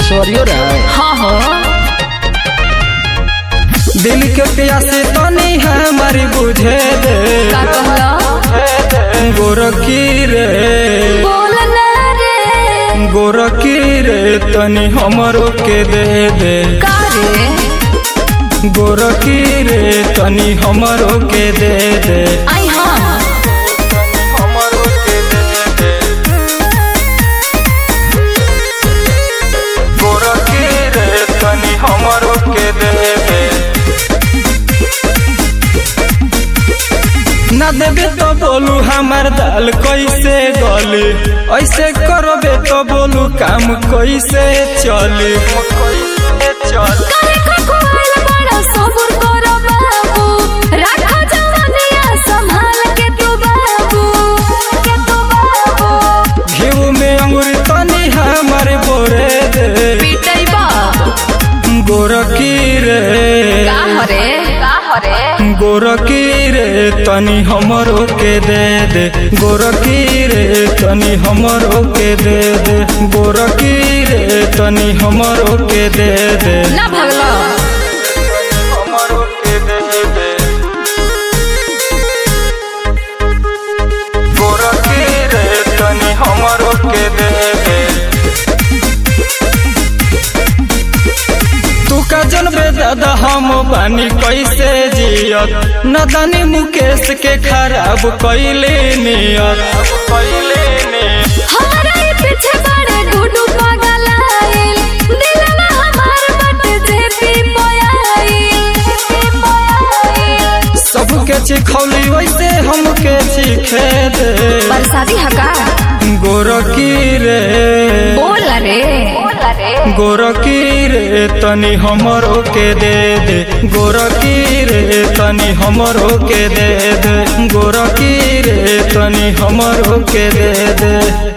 Sorry हाँ हो दिल के प्यासे तो नहीं है हमारी बुझे दे का कहला गोरखी रे बोलना रे गोरखी रे तनी हमरो के दे दे का रे गोरखी रे तनी हमरो के दे दे आई हाँ हमरो के दे दे गोरखी रे तनी हमरो के दे दे ना देबे तो बोलू हमार दाल कैसे गली ऐसे करबे तो बोलू काम कैसे चली काहे खखोल बड़ा सब्र करो बाबू राखो जवानिया संभाल के तू बाबू घीव में अंगूर तनी हमारे बोरे दे पीटई बाप गोरखी रे का हरे गोरखी रे तनी हमरो के दे दे गोरखी रे तनी हमरो के दे दे गोरखी रे तनी हमरो के दे दे ना भगला हमरो के दे दे गोरखी रे तनी हमरो के दे दे तू का जनबे दादा हम बानी कैसे जियत नदानी मुकेश के खराब कैले नियत हमारा ही पीछे बड़े गुडू पागल आइल दिलवा हमार बट जेपी पोयाइल सबके चिखौली वैसे हमके चिखे दे बरसाती हका गोरखी रे बोल रे गोरखी रे तनी हमरो के दे दे गोरखी रे तनी हमरो के दे दे गोरखी रे तनी हमरो के दे दे।